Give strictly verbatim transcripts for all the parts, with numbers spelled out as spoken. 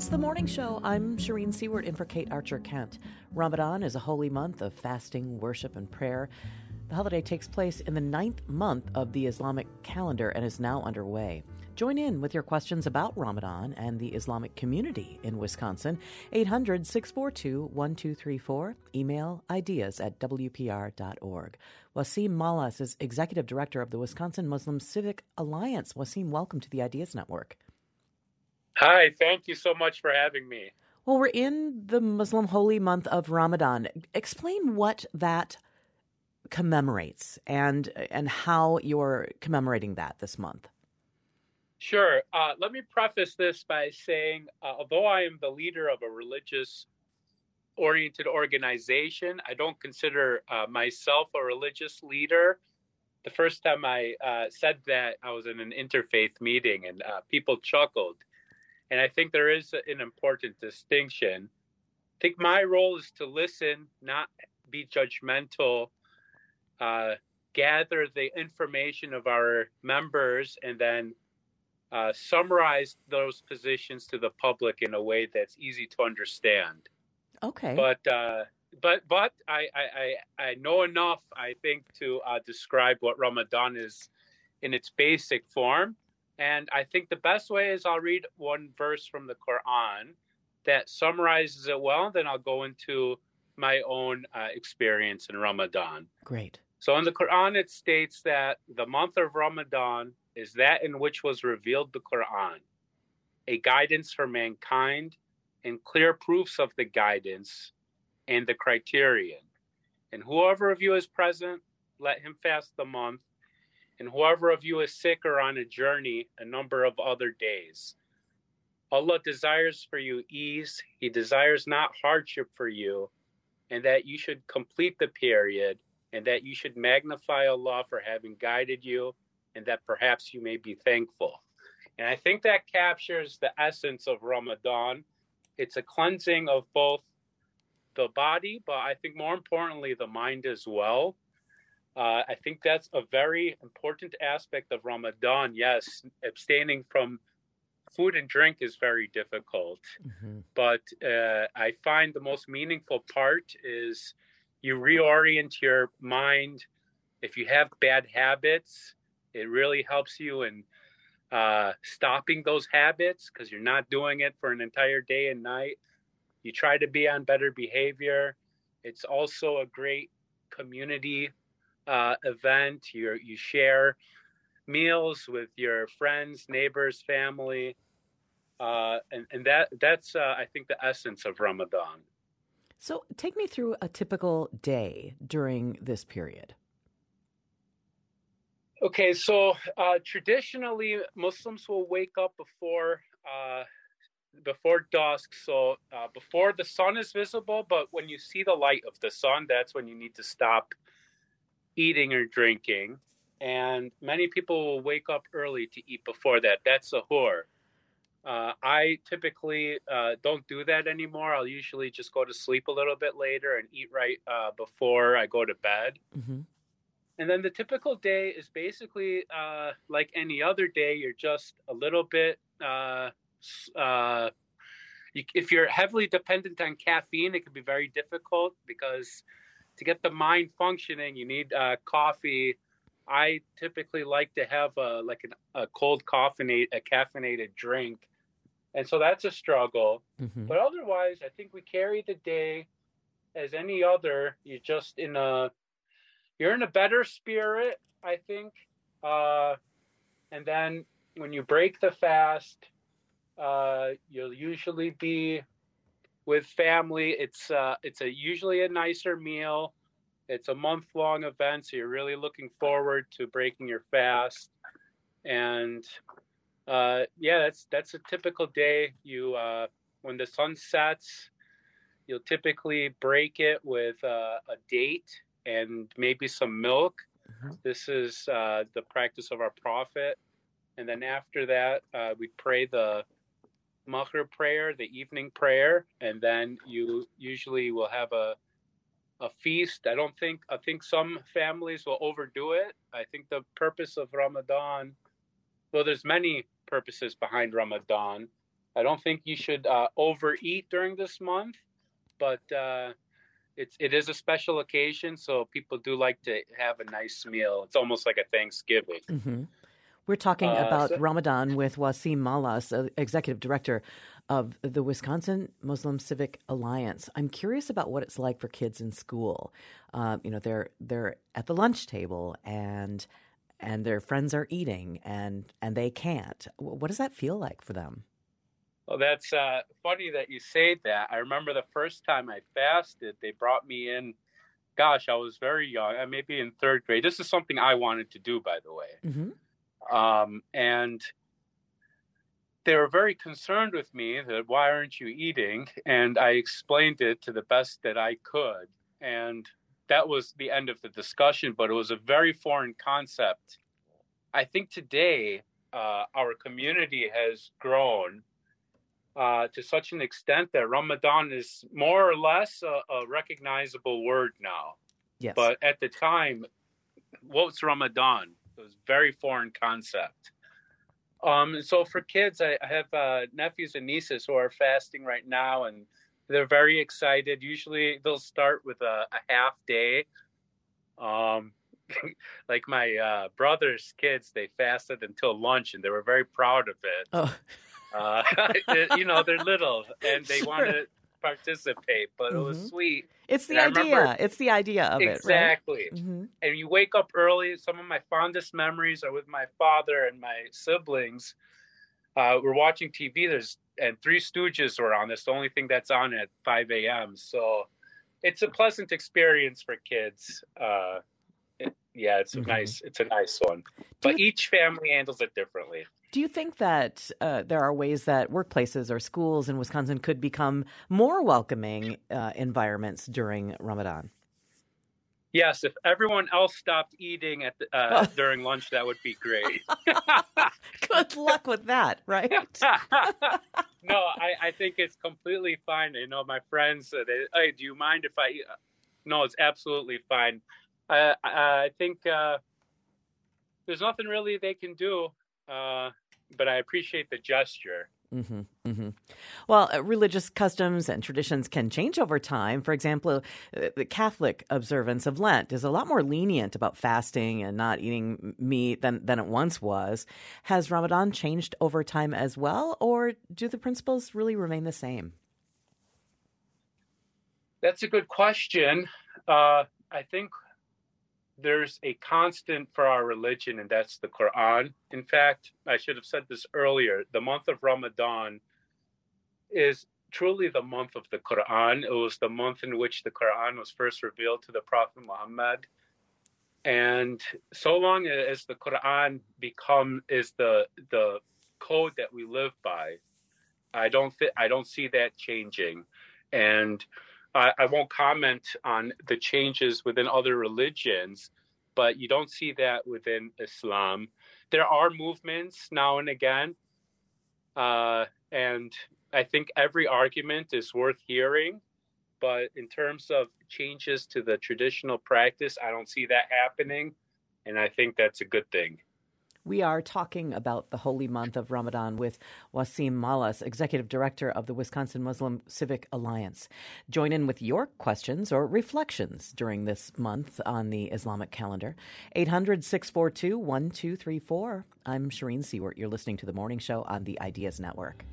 It's the morning show. I'm Shireen Seward in for Kate Archer-Kent. Ramadan is a holy month of fasting, worship, and prayer. The holiday takes place in the ninth month of the Islamic calendar and is now underway. Join in with your questions about Ramadan and the Islamic community in Wisconsin. eight hundred, six four two, one two three four. Email ideas at w p r dot org. Wasim Malas is Executive Director of the Wisconsin Muslim Civic Alliance. Wasim, welcome to the Ideas Network. Hi, thank you so much for having me. Well, we're in the Muslim holy month of Ramadan. Explain what that commemorates and and how you're commemorating that this month. Sure. Uh, let me preface this by saying, uh, although I am the leader of a religious-oriented organization, I don't consider uh, myself a religious leader. The first time I uh, said that, I was in an interfaith meeting, and uh, people chuckled. And I think there is an important distinction. I think my role is to listen, not be judgmental, uh, gather the information of our members, and then uh, summarize those positions to the public in a way that's easy to understand. Okay. But uh, but but I, I, I know enough, I think, to uh, describe what Ramadan is in its basic form. And I think the best way is I'll read one verse from the Quran that summarizes it well. Then I'll go into my own uh, experience in Ramadan. Great. So in the Quran, it states that the month of Ramadan is that in which was revealed the Quran, a guidance for mankind and clear proofs of the guidance and the criterion. And whoever of you is present, let him fast the month. And whoever of you is sick or on a journey, a number of other days. Allah desires for you ease. He desires not hardship for you, and that you should complete the period, and that you should magnify Allah for having guided you, and that perhaps you may be thankful. And I think that captures the essence of Ramadan. It's a cleansing of both the body, but I think more importantly, the mind as well. Uh, I think that's a very important aspect of Ramadan. Yes, abstaining from food and drink is very difficult. Mm-hmm. But uh, I find the most meaningful part is you reorient your mind. If you have bad habits, it really helps you in uh, stopping those habits because you're not doing it for an entire day and night. You try to be on better behavior. It's also a great community Uh, event. You you share meals with your friends, neighbors, family, uh, and and that that's uh, I think the essence of Ramadan. So take me through a typical day during this period. Okay, so uh, traditionally Muslims will wake up before uh, before dusk, so uh, before the sun is visible. But when you see the light of the sun, that's when you need to stop eating or drinking, and many people will wake up early to eat before that. That's sahur. Uh, I typically uh, don't do that anymore. I'll usually just go to sleep a little bit later and eat right uh, before I go to bed. Mm-hmm. And then the typical day is basically uh, like any other day. You're just a little bit, uh, uh, you, if you're heavily dependent on caffeine, it can be very difficult because to get the mind functioning, you need uh, coffee. I typically like to have a, like an, a cold caffeinate, a caffeinated drink. And so that's a struggle. Mm-hmm. But otherwise, I think we carry the day as any other. You're just in a, you're in a better spirit, I think. Uh, and then when you break the fast, uh, you'll usually be with family. It's uh, it's a usually a nicer meal. It's a month-long event, so you're really looking forward to breaking your fast. And uh, yeah, that's that's a typical day. You uh, when the sun sets, you'll typically break it with uh, a date and maybe some milk. Mm-hmm. This is uh, the practice of our Prophet. And then after that, uh, we pray the Maghrib prayer, the evening prayer, and then you usually will have a a feast. I don't think, I think some families will overdo it. I think the purpose of Ramadan, well, there's many purposes behind Ramadan, I don't think you should uh, overeat during this month, but uh, it's it is a special occasion, so people do like to have a nice meal. It's almost like a Thanksgiving. Mm-hmm. We're talking Uh, about so, Ramadan with Wasim Malas, uh, Executive Director of the Wisconsin Muslim Civic Alliance. I'm curious about what it's like for kids in school. Uh, you know, they're they're at the lunch table and and their friends are eating and and they can't. What does that feel like for them? well, that's uh, funny that you say that. I remember the first time I fasted, they brought me in. Gosh, I was very young, uh, maybe in third grade. This is something I wanted to do, by the way. Mm-hmm. Um, and they were very concerned with me that why aren't you eating? And I explained it to the best that I could. And that was the end of the discussion, but it was a very foreign concept. I think today uh, our community has grown uh, to such an extent that Ramadan is more or less a, a recognizable word now. Yes. But at the time, what's Ramadan? It was a very foreign concept. Um, so for kids, I, I have uh, nephews and nieces who are fasting right now, and they're very excited. Usually they'll start with a, a half day. Um, like my uh, brother's kids, they fasted until lunch, and they were very proud of it. Oh. uh, you know, they're little, and they Sure. want to participate, but mm-hmm. it was sweet. It's the and idea. Remember, it's the idea of exactly. it, right? Mm-hmm. And you wake up early. Some of my fondest memories are with my father and my siblings. Uh, we're watching T V. There's and Three Stooges were on. That's the only thing that's on at five a.m. So it's a pleasant experience for kids. Uh, it, yeah, it's mm-hmm. a nice. It's a nice one. But you, each family handles it differently. Do you think that uh, there are ways that workplaces or schools in Wisconsin could become more welcoming uh, environments during Ramadan? Yes, if everyone else stopped eating at the, uh, during lunch, that would be great. Good luck with that, right? No, I, I think it's completely fine. You know, my friends, uh, they, hey, do you mind if I eat? No, it's absolutely fine. Uh, I, I think uh, there's nothing really they can do, uh, but I appreciate the gesture. Mm-hmm, mm-hmm. Well, uh, religious customs and traditions can change over time. For example, uh, the Catholic observance of Lent is a lot more lenient about fasting and not eating meat than, than it once was. Has Ramadan changed over time as well, or do the principles really remain the same? That's a good question. Uh, I think there's a constant for our religion, and that's the Quran. In fact, I should have said this earlier. The month of Ramadan is truly the month of the Quran. It was the month in which the Quran was first revealed to the Prophet Muhammad. And so long as the Quran become is the the code that we live by, I don't th- I don't see that changing. And I, I won't comment on the changes within other religions, but you don't see that within Islam. There are movements now and again, uh, and I think every argument is worth hearing. But in terms of changes to the traditional practice, I don't see that happening, and I think that's a good thing. We are talking about the holy month of Ramadan with Wasim Malas, Executive Director of the Wisconsin Muslim Civic Alliance. Join in with your questions or reflections during this month on the Islamic calendar. eight hundred, six four two, one two three four. I'm Shireen Seward. You're listening to The Morning Show on the Ideas Network.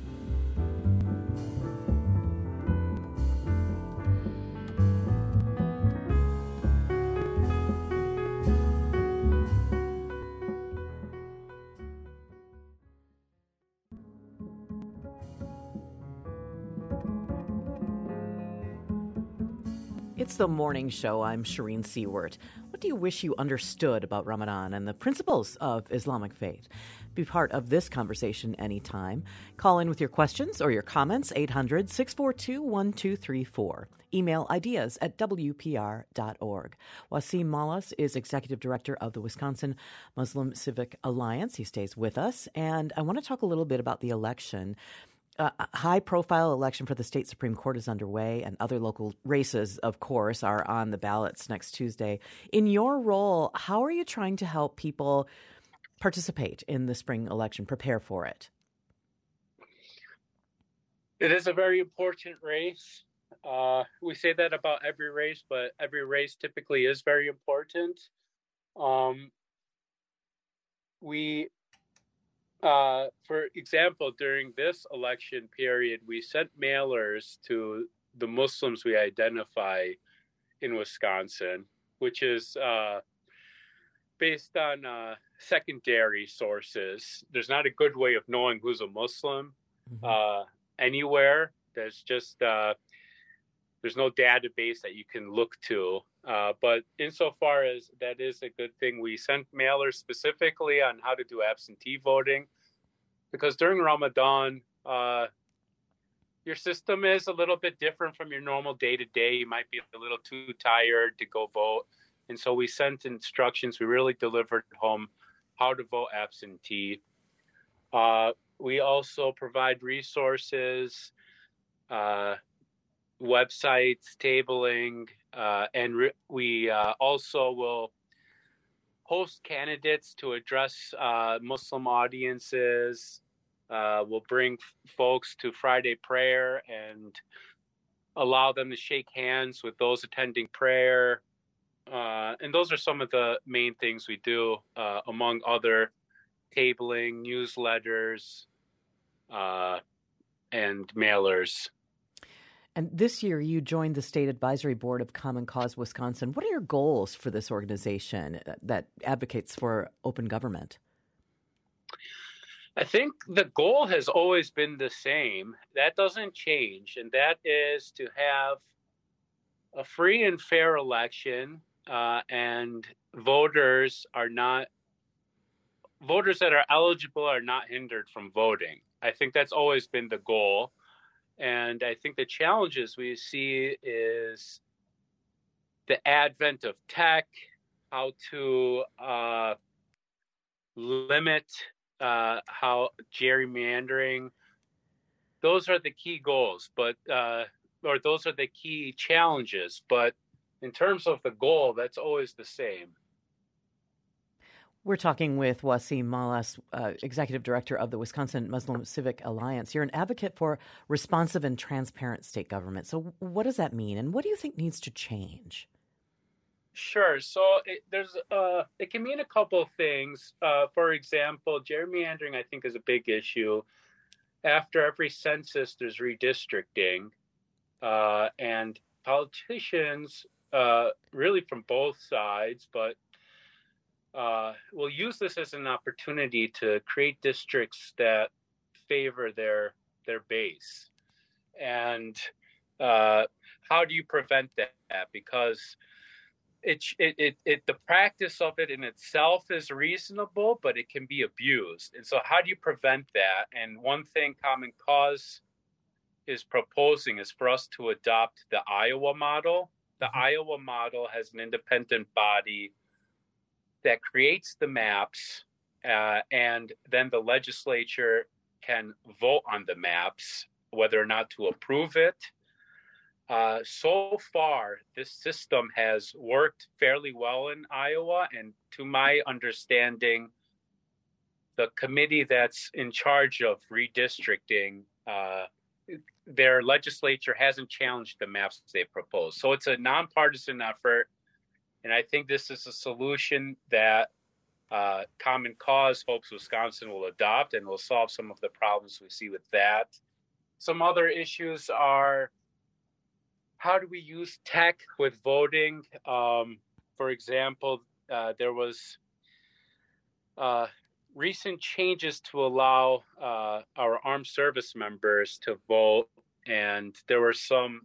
It's The Morning Show. I'm Shireen Seward. What do you wish you understood about Ramadan and the principles of Islamic faith? Be part of this conversation anytime. Call in with your questions or your comments, eight hundred, six four two, one two three four. Email ideas at w p r dot org. Wasim Malas is Executive Director of the Wisconsin Muslim Civic Alliance. He stays with us, and I want to talk a little bit about the election. Uh, a high-profile election for the state Supreme Court is underway, and other local races, of course, are on the ballots next Tuesday. In your role, how are you trying to help people participate in the spring election, prepare for it? It is a very important race. Uh, we say that about every race, but every race typically is very important. Um, we, uh, for example, during this election period, we sent mailers to the Muslims we identify in Wisconsin, which is uh, based on uh, secondary sources. There's not a good way of knowing who's a Muslim mm-hmm. uh, anywhere. There's just uh, there's no database that you can look to. Uh, but insofar as that is a good thing, we sent mailers specifically on how to do absentee voting, because during Ramadan, uh, your system is a little bit different from your normal day-to-day. You might be a little too tired to go vote. And so we sent instructions. We really delivered home how to vote absentee. Uh, we also provide resources, uh, websites, tabling, uh, and re- we uh, also will host candidates to address uh, Muslim audiences. Uh, we'll bring f- folks to Friday prayer and allow them to shake hands with those attending prayer. Uh, and those are some of the main things we do, uh, among other tabling, newsletters, uh, and mailers. And this year you joined the State Advisory Board of Common Cause Wisconsin. What are your goals for this organization that advocates for open government? I think the goal has always been the same. That doesn't change, and that is to have a free and fair election, uh, and voters are not voters that are eligible are not hindered from voting. I think that's always been the goal. And I think the challenges we see is the advent of tech, how to uh, limit uh, how gerrymandering. Those are the key goals, but uh, or those are the key challenges. But in terms of the goal, that's always the same. We're talking with Wasim Malas, uh, Executive Director of the Wisconsin Muslim Civic Alliance. You're an advocate for responsive and transparent state government. So what does that mean, and what do you think needs to change? Sure. So it, there's uh, it can mean a couple of things. Uh, for example, gerrymandering, I think, is a big issue. After every census, there's redistricting, uh, and politicians, uh, really from both sides, but Uh, will use this as an opportunity to create districts that favor their their base. And uh, how do you prevent that? Because it, it it it the practice of it in itself is reasonable, but it can be abused. And so, how do you prevent that? And one thing Common Cause is proposing is for us to adopt the Iowa model. The mm-hmm. Iowa model has an independent body that creates the maps, uh, and then the legislature can vote on the maps, whether or not to approve it. Uh, so far, this system has worked fairly well in Iowa, and to my understanding, the committee that's in charge of redistricting, uh, their legislature hasn't challenged the maps they proposed. So it's a nonpartisan effort. And I think this is a solution that uh, Common Cause hopes Wisconsin will adopt, and will solve some of the problems we see with that. Some other issues are, how do we use tech with voting? Um, for example, uh, there was uh, recent changes to allow uh, our armed service members to vote, and there were some,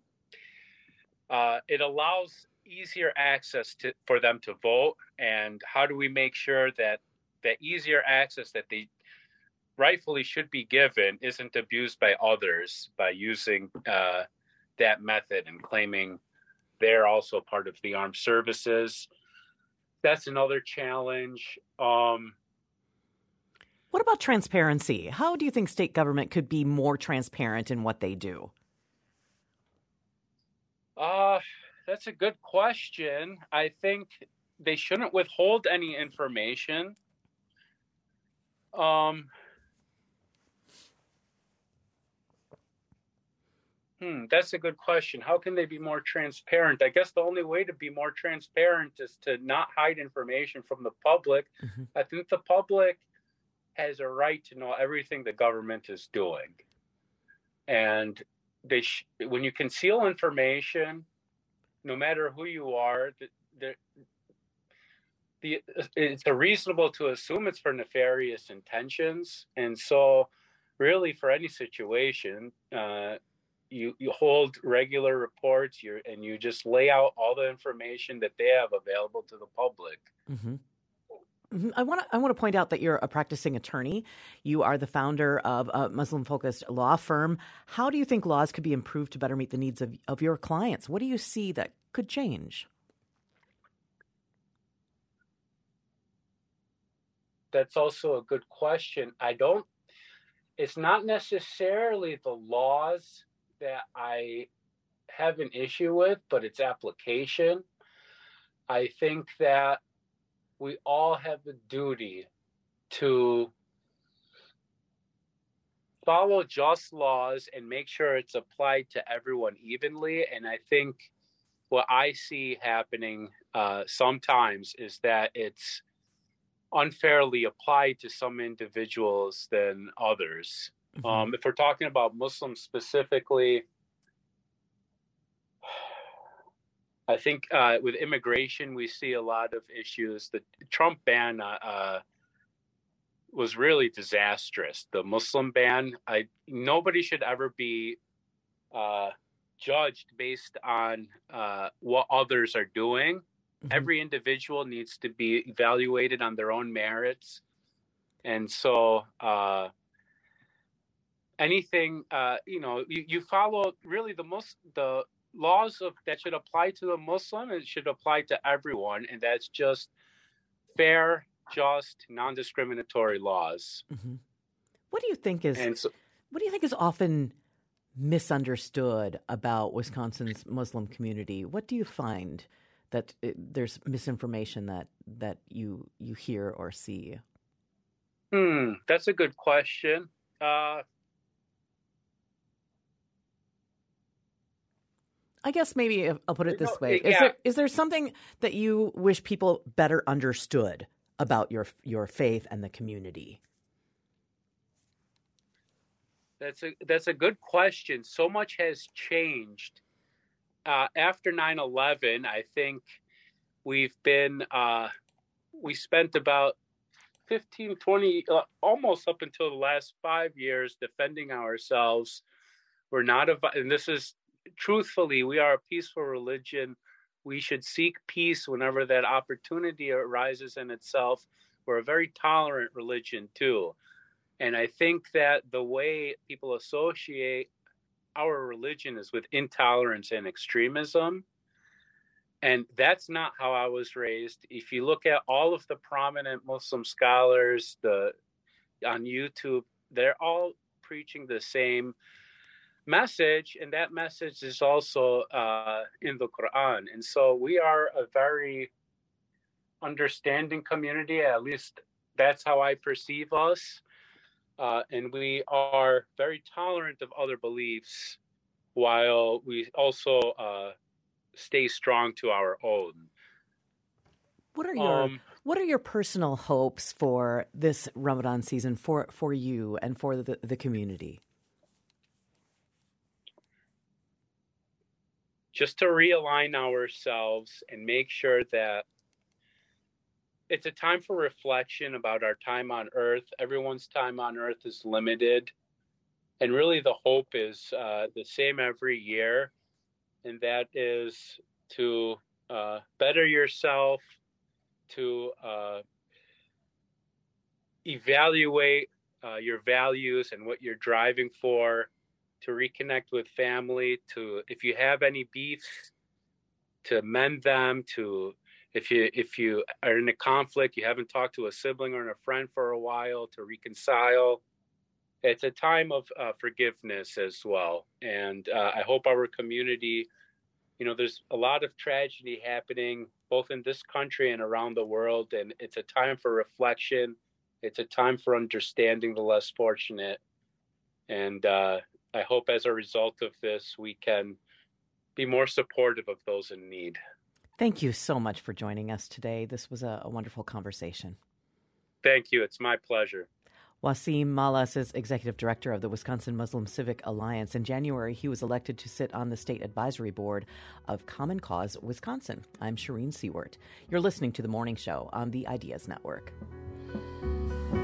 uh, it allows easier access to for them to vote. And how do we make sure that that easier access that they rightfully should be given isn't abused by others by using uh, that method and claiming they're also part of the armed services? That's another challenge. Um, what about transparency? How do you think state government could be more transparent in what they do? Uh, that's a good question. I think they shouldn't withhold any information. Um, Hmm, that's a good question. How can they be more transparent? I guess the only way to be more transparent is to not hide information from the public. Hmm. I think the public has a right to know everything the government is doing. And they sh- when you conceal information, no matter who you are, the, the, the, it's reasonable to assume it's for nefarious intentions. And so, really, for any situation, uh, you you hold regular reports, you and you just lay out all the information that they have available to the public. Hmm. hmm I want to I want to point out that you're a practicing attorney. You are the founder of a Muslim-focused law firm. How do you think laws could be improved to better meet the needs of, of your clients? What do you see that could change? That's also a good question. I don't. It's not necessarily the laws that I have an issue with, but its application. I think that we all have a duty to follow just laws and make sure it's applied to everyone evenly. And I think what I see happening uh, sometimes is that it's unfairly applied to some individuals than others. Mm-hmm. Um, if we're talking about Muslims specifically, I think uh, with immigration, we see a lot of issues. The Trump ban uh, uh, was really disastrous. The Muslim ban, I nobody should ever be uh, judged based on uh, what others are doing. Mm-hmm. Every individual needs to be evaluated on their own merits. And so uh, anything, uh, you know, you, you follow really the most, the laws of that should apply to the Muslim, it should apply to everyone. And that's just fair, just, non-discriminatory laws. Mm-hmm. What do you think is, so, what do you think is often misunderstood about Wisconsin's Muslim community? What do you find that it, there's misinformation that that you you hear or see? Hmm, that's a good question. Uh, I guess maybe I'll put it this know, way: yeah. is there is there something that you wish people better understood about your your faith and the community? That's a that's a good question. So much has changed. Uh, after nine eleven, I think we've been, uh, we spent about fifteen, twenty, uh, almost up until the last five years defending ourselves. We're not, a, and this is, truthfully, we are a peaceful religion. We should seek peace whenever that opportunity arises in itself. We're a very tolerant religion, too. And I think that the way people associate our religion is with intolerance and extremism. And that's not how I was raised. If you look at all of the prominent Muslim scholars the on YouTube, they're all preaching the same message. And that message is also uh, in the Quran. And so we are a very understanding community. At least that's how I perceive us. Uh, and we are very tolerant of other beliefs while we also uh, stay strong to our own. What are your um, What are your personal hopes for this Ramadan season for, for you and for the, the community? Just to realign ourselves and make sure that it's a time for reflection about our time on earth. Everyone's time on earth is limited. And really the hope is uh, the same every year. And that is to uh, better yourself, to uh, evaluate uh, your values and what you're driving for, to reconnect with family, to, if you have any beefs, to mend them, to If you if you are in a conflict, you haven't talked to a sibling or a friend for a while, to reconcile. It's a time of uh, forgiveness as well. And uh, I hope our community, you know, there's a lot of tragedy happening both in this country and around the world. And it's a time for reflection. It's a time for understanding the less fortunate. And uh, I hope as a result of this, we can be more supportive of those in need. Thank you so much for joining us today. This was a, a wonderful conversation. Thank you. It's my pleasure. Wasim Malas is executive director of the Wisconsin Muslim Civic Alliance. In January, he was elected to sit on the state advisory board of Common Cause Wisconsin. I'm Shireen Seward. You're listening to The Morning Show on the Ideas Network.